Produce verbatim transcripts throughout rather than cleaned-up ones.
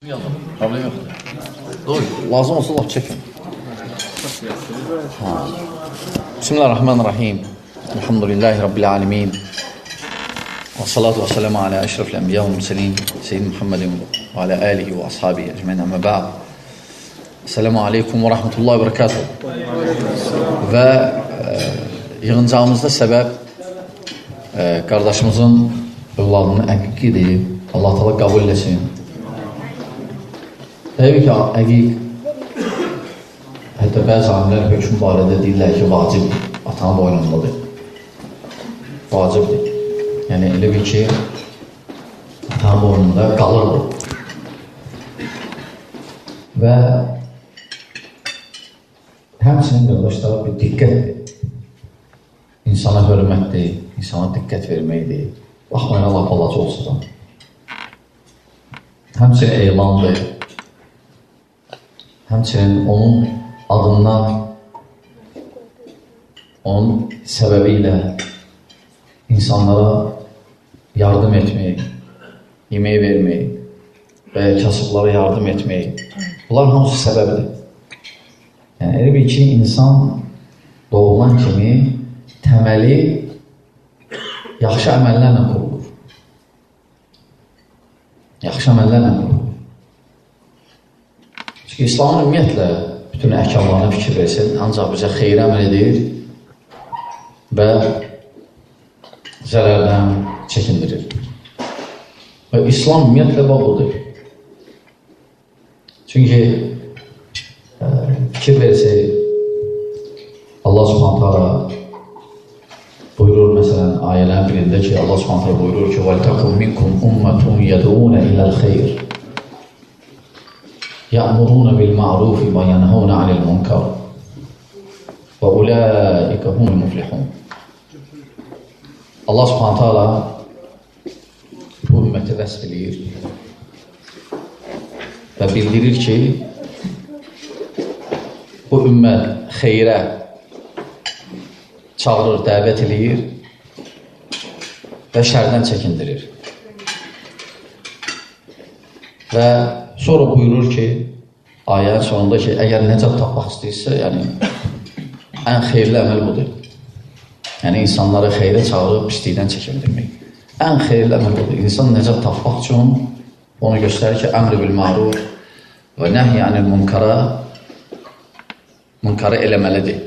Yazın, problem yoxdur. Doy, lazım olsa laf çəkin. Bismillahirrahmanirrahim. Elhamdülillahi Rabbil alemin. Və salatu və selamu alə əşrafil ənbiya və müsəlin Seyyid Muhammedin və alə alihi və ashabihi əcmən əmmə bə'd. Selamu aleykum və rəhmətullahi və bərəkatuhu. Və e, yığıncağımızda səbəb e, qardaşımızın övladının əqiqidir. Allah təala qəbul eləsin. Təbii ki, əqiq, hətta bəzi alimlər hökm barədə deyirlər ki, vacibdir, atanın boynundadır. Vacibdir. Yəni, elə bir ki, atanın boynunda qalırdır. Və həmçinin qardaşlara bir diqqətdir. İnsana hörmətdir, insana diqqət verməkdir. Baxmayın, Allah balaca olsa da. Həmçinin elandır. Həmçinin onun adından, onun səbəbi ilə insanlara yardım etmək, yemək vermək və kasıblara yardım etmək. Bunlar hamısı səbəbidir. Yəni, elə bir ki, insan doğulan kimi təməli yaxşı əməllərlə qurulur. Yaxşı əməllərlə qurulur. Çünki İslamın ümumiyyətlə bütün əhkamlarına fikir versin, ancaq bizə xeyir əməl edir və zərərdən çəkindirir. Və İslam ümumiyyətlə bağlıdır. Çünki ə, fikir versin, Allah Subhanahu taala buyurur, məsələn, ayələrin birində ki, Allah Subhanahu taala buyurur ki, وَلْتَكُمْ مِنْكُمْ أُمَّةٌ يَدْعُونَ إِلَى الْخَيْرِ يَأْمُرُونَ بِالْمَعْرُوفِ وَيَنْهَوْنَ عَنِ الْمُنْكَرِ وَأُولَٰئِكَ هُمُ الْمُفْلِحُونَ. Allah Subhanahu taala bu ümməti vəsf edir və bildirir ki, bu ümmət xeyrə çağırır, dəvət edir və şərdən çəkindirir. Və sonra buyurur ki, ayənin sonunda ki, əgər nəcat tapmaq istəyirsə, yəni, ən xeyirli əməl budur. Yəni, insanları xeyrə çağırıb, pislikdən çəkindirmək. Ən xeyirli əməl budur. İnsan nəcat tapmaq üçün onu göstərir ki, əmr bil ma'ruf və nəhy anil munkara munkarı eləməlidir.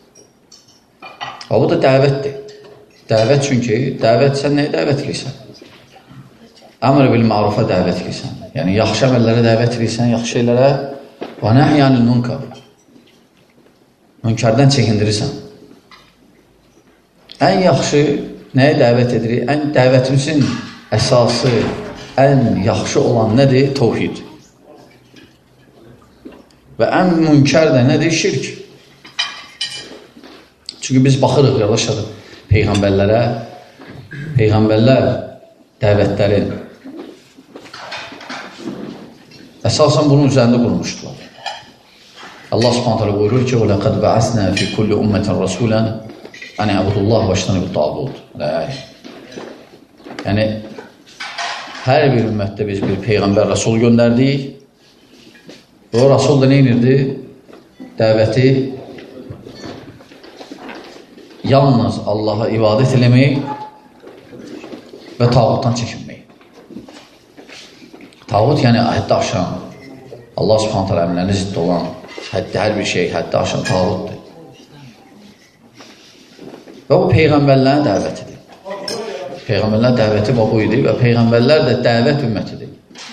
Və bu da dəvətdir. Dəvət çünki, dəvət sən nəyə dəvət edirsən? Əmr bil ma'rufa dəvət edirsən. Yəni, yaxşı əməllərə dəvət edirsən, yaxşı şeylərə və nəhy anil munkar. Münkərdən çəkindirirsən. Ən yaxşı nəyə dəvət edirik? Ən dəvətimizin əsası, ən yaxşı olan nədir? Tevhid. Və ən münkər də nədir? Şirk. Çünki biz baxırıq, qardaşlar, peyğəmbərlərə, peyğəmbərlər dəvətlərin əsasən bunun üzərində qurmuşdular. Allah Subhanahu taala buyurur ki: "Və laqad ba'asna fi kulli ummatin rasulan an ya'budullaha və yajtanibu at-tağut." Yəni, hər bir ümmətdə biz bir peyğəmbər, rasul göndərdik. O rasul da nə edirdi? Dəvəti yalnız Allaha ibadət eləmək və tağutdan çəkinmək. Tağut, yəni həddə aşan, Allah Subhanahu taala əmrlərinə zidd olan, həddə hər bir şey, həddə aşan tağutdur. Və o peyğəmbərlərin dəvətidir. Peyğəmbərlərin dəvəti bu idi və peyğəmbərlər də dəvət ümmətidir.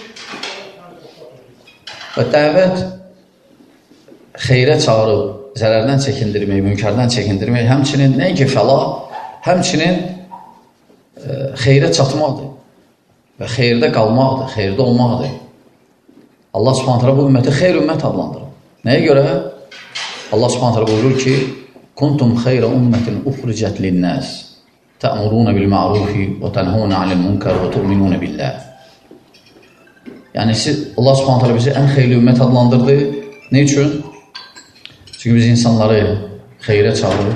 Və dəvət xeyrə çağırıb, zərərdən çəkindirmək, münkərdən çəkindirmək, həmçinin nəinki fəlah, həmçinin e, xeyrə çatmaqdır. Və xeyirdə qalmaqdır, xeyirdə olmaqdır. Allah Subhanahu taala bu ümməti xeyr ümmət adlandırır. Nəyə görə? Allah Subhanahu taala buyurur ki: "Kuntum xeyra ummetin uxricət lin-nas, ta'muruna bil-ma'rufi və tenhuna 'anil-munkar və tu'minuna billah." Yəni siz, Allah Subhanahu taala bizi ən xeyirli ümmət adlandırdı. Nə üçün? Çünki biz insanları xeyrə çağırır,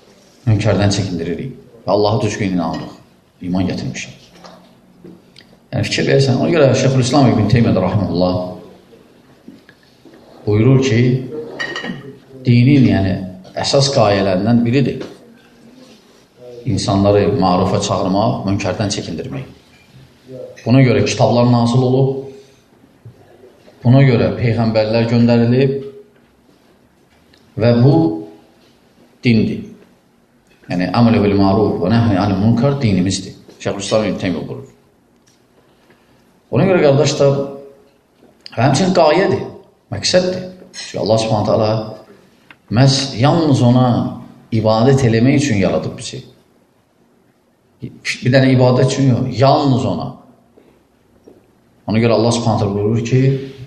münkərdən çəkindiririk və Allah'a düzgün inanırıq, iman gətirmişik. Yəni, fikir versən, ona görə Şeyxülislam İbn Teymiyyə rahimehullah buyurur ki, dinin yəni, əsas qayələrindən biridir. İnsanları marufa çağırmaq, münkərdən çəkindirmək. Buna görə kitablar nazil olub, buna görə peyğəmbərlər göndərilib və bu dindir. Yəni, əməl bil maruf və nəhy anil münkar dinimizdir. Şeyxülislam İbn Teymiyyə buyurur. Ona görə qardaşlar, həmçinin qayədir, məqsəddir. Çünki Allah Subhanahu taala məhz yalnız ona ibadət eləmək üçün yaradıb bizi. Bir dənə ibadət üçün yox, yalnız ona. Ona görə Allah Subhanahu taala buyurur ki,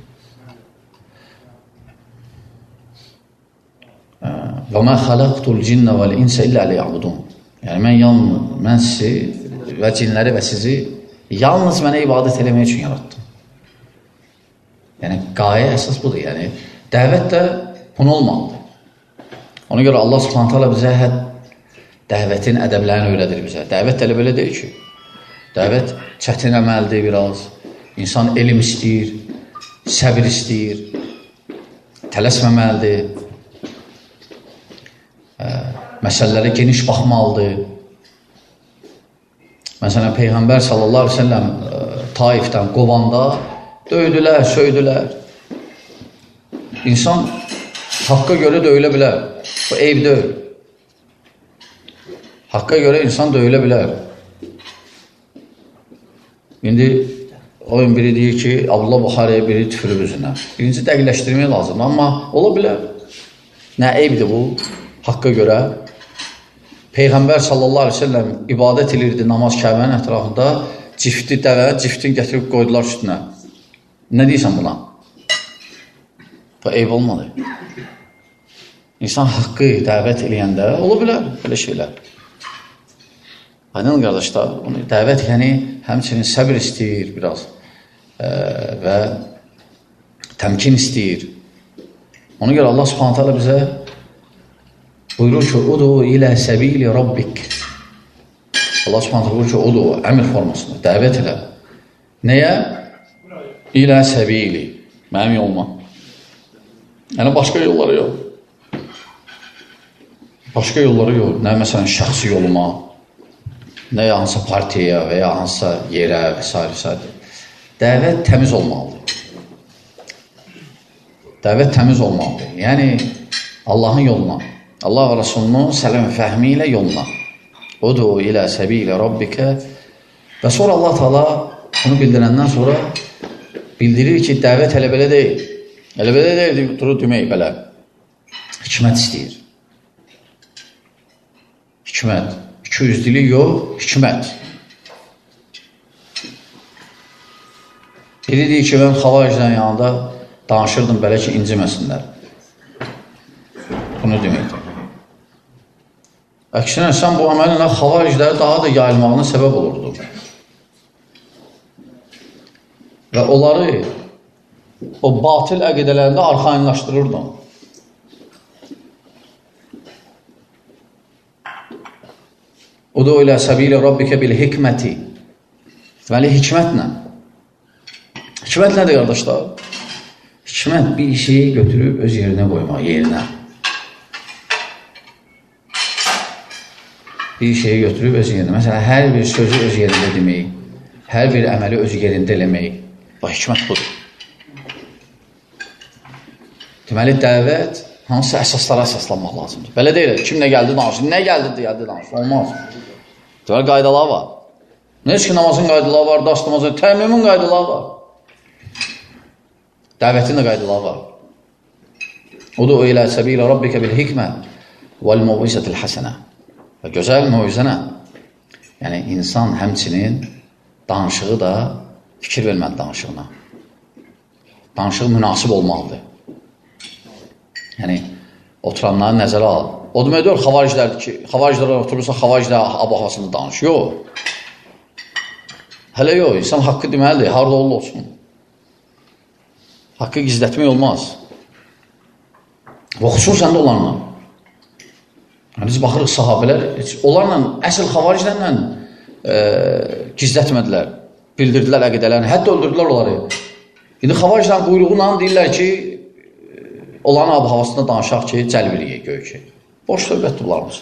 və mə xaləqtul cinnə vəl insə illə liya'budun. Yəni, mən yalnız, mən sizi və cinləri və sizi yalnız mənə ibadət eləmək üçün yaratdım. Yəni, qayə əsas budur. Yəni, dəvət də bunu olmalıdır. Ona görə Allah Subhanahu taala bizə hə, dəvətin ədəblərini öyrədir bizə. Dəvət elə belə deyil ki, dəvət çətin əməldir biraz, insan elm istəyir, səbir istəyir, tələsməməlidir, ə, məsələlərə geniş baxmalıdır. Məsələn, Peyğəmbər sallallahu aleyhi ve sellem ə, Taifdən qovanda döydülər, söydülər. İnsan haqqa görə döyülə bilər. Bu eyb deyil. Haqqa görə insan döyülə bilər. İndi oyun biri deyir ki, Abdullah Buxariyə biri tüfürüb üzünə. Birinci dəqiqləşdirmək lazımdır, amma ola bilər. Nə eybdir bu? Haqqa görə. Peyğəmbər sallallahu aleyhi ve sellem ibadət edirdi namaz Kəbənin ətrafında, cifti dəvə, ciftin gətirib qoydular üstünə. Nə deyirsən buna? Bu eyb olmadı. İnsan haqqı dəvət eləyəndə ola bilər belə şeylər. Aydın qardaşlar, dəvət yəni həmçinin səbir istəyir biraz ə, və təmkin istəyir. Ona görə Allah Subhanahu taala bizə buyurur ki, udu ilə səbili rabbik. Allah Subhanahu taala buyurur ki, udu, əmr formasında, dəvət elə. Nəyə? İlə səbili, mənim yoluma. Yəni, başqa yolları yox. Başqa yolları yox. Nə, məsələn, şəxsi yoluma, nə ya hansısa partiyaya və ya hansısa yerə və s. və s. Dəvət təmiz olmalıdır. Dəvət təmiz olmalıdır. Yəni, Allahın yoluna, Allah və Rasulunun sələm fəhmi ilə yoluna. Udu ilə səbilə rabbikə. Və sonra Allah Teala bunu bildirəndən sonra bildirir ki, dəvət elə belə deyil. Elə belə deyil, durur demək belə. Hikmət istəyir. Hikmət. İkiyüzlülük yox, hikmət. Biri deyir ki, mən xavariclərin yanında danışırdım belə ki, inciməsinlər. Bunu deməkdir. Əksinə, sən bu əməlinlə xavaricləri daha da yayılmağına səbəb olurdu. Və onları o batil əqidələrində arxayınlaşdırırdın. Udu ilə səbilə rabbikə bil hikməti. Deməli, hikmətlə. Hikmət nədir, qardaşlar? Hikmət bir şeyi götürüb öz yerinə qoymaq, yerinə. Bir şeyi götürüb öz yerinə. Məsələn, hər bir sözü öz yerində demək, hər bir əməli öz yerində eləmək. Bu hikmət budur. Deməli, dəvət hansı əsaslara əsaslanmaq lazımdır. Belə deyil, kim nə gəldi danışır, nə gəldi deyildi danışır, olmaz. Deməli, qaydalar var. Nə ki, namazın qaydaları var, dast namazın, təmimin qaydaları var. Dəvətin də qaydaları var. Udu ilə səbilə rabbikə bil hikmə vəl muvizətil həsənə. Və gözəl muvizənə. Yəni, insan həmçinin danışığı da fikir verməli danışığına. Danışığı münasib olmalıdır. Yəni, oturanları nəzərə al. O demək deyil, xavariclərdir ki, xavariclərə oturursa, xavariclər abahasını danış. Yox. Hələ yox, insan haqqı deməlidir, harada olur olsun. Haqqı gizlətmək olmaz. Və xüsusən də onlarla. Yəni, biz baxırıq sahabələr, onlarla, əsl xavariclərlə e, gizlətmədilər. bildirdilər əqidələrini, hətta öldürdülər onları. İndi Xavaricdən quyruğundan deyirlər ki, onların ab-havasında danışaq ki, cəlb eləyək göy ki. Boş söhbətdir bunlarımız.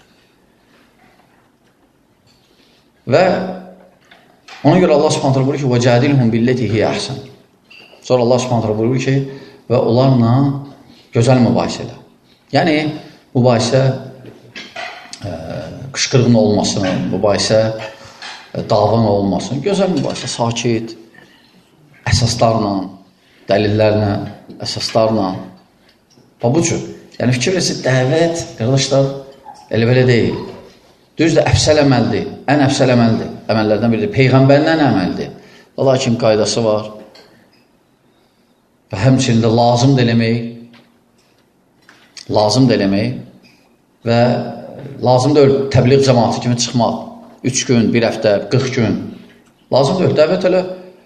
Və ona görə Allah Subhanahu buyurur ki, وَجَادِلْهُمْ بِالَّتِي هِيَ أَحْسَنُ. Sonra Allah Subhanahu buyurur ki, və onlarla gözəl mübahisə elə. Yəni, mübahisə e, qışqırığın olmasın, mübahisə e, davan olmasın, gözəl mübahisə, sakit, əsaslarla, dəlillərlə, əsaslarla. Və bu cür. Yəni, fikir versin, dəvət, qardaşlar, elə belə deyil. Düzdür, əfsəl əməldir, ən əfsəl əməldir, əməllərdən biridir. Peyğəmbərlə əməldir. Və lakin qaydası var. Və həmçində lazımdır eləmək, lazımdır eləmək və lazımdır təbliğ cəmaatı kimi çıxmaq. Üç gün, bir həftə, qırx gün. Lazımdır, dəvət elə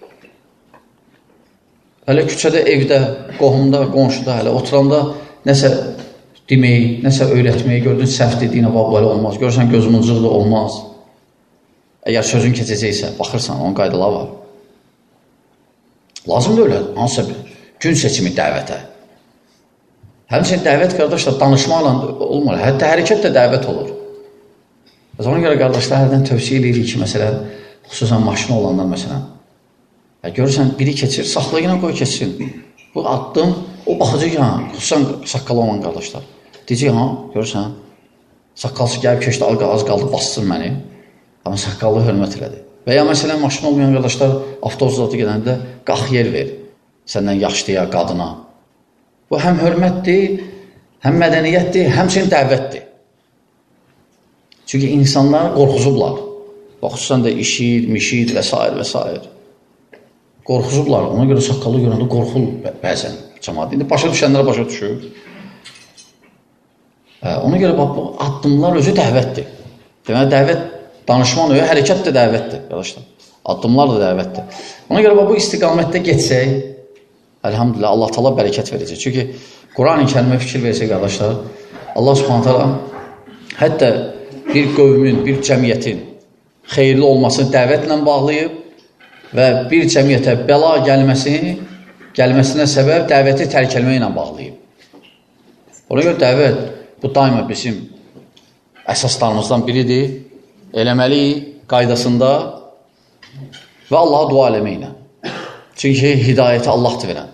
hələ küçədə, evdə, qohumda, qonşuda, hələ oturanda nəsə demək, nəsə öyrətməyi gördün, səhv dediyinə bax, belə olmaz. Görürsən, gözümüzcüqdə olmaz. Əgər sözün keçəcəksə, baxırsan, onun qaydaları var. Lazımdır öyle, hansısa bir gün seçimi dəvətə. Həmçinin dəvət, qardaşlar, danışmaqla olmur. Hətta hərəkət də dəvət olur. Ona görə, qardaşlar, hərdən tövsiyə edirik ki, məsələn, xüsusən maşını olanlar, məsələn, görürsən, biri keçir, saxlayına qoy keçsin. Bu addım, o baxacaq, ha, xüsusən saqqalı olan qardaşlar. Deyəcək, ha, görürsən, saqqalsı gəlib keçdi, az qaldı, bassın məni. Amma saqqallı hörmət elədi. Və ya, məsələn, maşın olmayan qardaşlar, avtobusda gedəndə qalx yer ver, səndən yaşlıya, qadına. Bu, həm hörmətdir, həm mədəniyyətdir, həmçinin dəvətdir. Çünki insanlar qorxuzublar. Xüsusən də işid, mişid və s. və s. Qorxuzublar, ona görə saqqalı görəndə qorxul bəzən cəmaat. İndi başa düşənlərə başa düşür. Ona görə bax, bu addımlar özü dəvətdir. Deməli, dəvət, danışma növü, hərəkət də dəvətdir, qardaşlar. Addımlar da dəvətdir. Ona görə bax, bu istiqamətdə geçsək, əlhamdülillah, Allah Taala bərəkət verəcək. Çünki Quran-ı Kərimə fikir versək, qardaşlar, Allah Subhanahu taala hətta bir qövmün, bir cəmiyyətin xeyirli olmasını dəvətlə bağlayıb və bir cəmiyyətə bəla gəlməsini, gəlməsinə səbəb dəvəti tərk etməklə bağlayıb. Ona görə dəvət, bu daima bizim əsaslarımızdan biridir. Eləməliyik qaydasında və Allaha dua eləməklə. Çünki hidayəti Allahdır verən.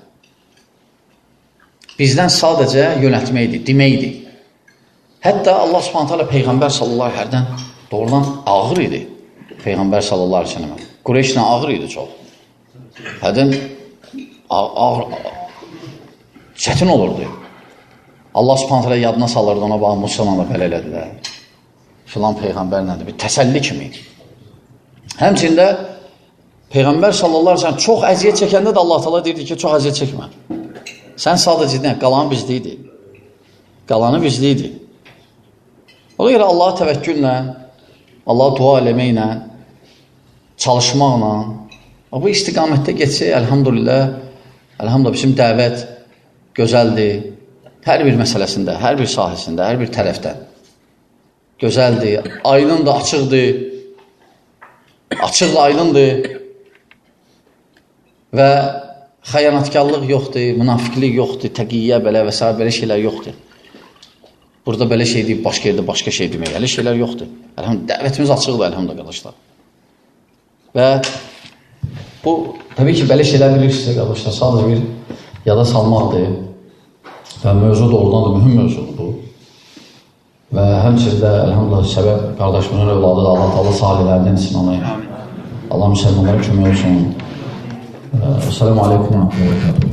Bizdən sadəcə yönətməkdir, deməkdir. Hətta Allah Subhanahu taala Peyğəmbər sallallahu əleyhi və səlləm doğrudan ağır idi. Peyğəmbər sallallahu əleyhi və səlləm. Qureyşlə ağır idi çox. Hədən ağır, çətin olurdu. Allah Subhanahu taala yadına salırdı, ona bax, Musa'la da belə elədilər. Filan Peyğəmbərlədir, bir təsəlli kimi. Həmçində Peyğəmbər sallallahu əleyhi və səlləm çox əziyyət çəkəndə də Allah Taala deyirdi ki, çox əziyyət çəkmə. Sən sadəcə deyən, qalanı bizliydi. Qalanı bizliydi. Ona görə Allaha təvəkküllə, Allaha dua eləməklə, çalışmaqla, bu istiqamətdə geçsək, əlhamdülillah, əlhamdülillah, bizim dəvət gözəldir. Hər bir məsələsində, hər bir sahəsində, hər bir tərəfdən. Gözəldir, aydındır, açıqdır. Açıq aydındır. Və xəyanatkarlıq yoxdur, münafiqlik yoxdur, təqiyyə belə və s. belə şeylər yoxdur. Burada belə şey deyib, başqa yerdə başqa şey demək, elə şeylər yoxdur. Əlhamdülillah, dəvətimiz açıqdır, əlhamdülillah, qardaşlar. Və bu, təbii ki, belə şeylər bilirsiniz, qardaşlar, sadəcə bir yada salmaqdır. Və mövzu doğrudan da mühüm mövzudur bu. Və həmçində, əlhamdülillah, səbəb qardaşımızın övladı da Allah Taala salihlərdən etsin onu. Allah müsəlmanlara kömək olsun. Esselamu aleyküm və rəhmətullah.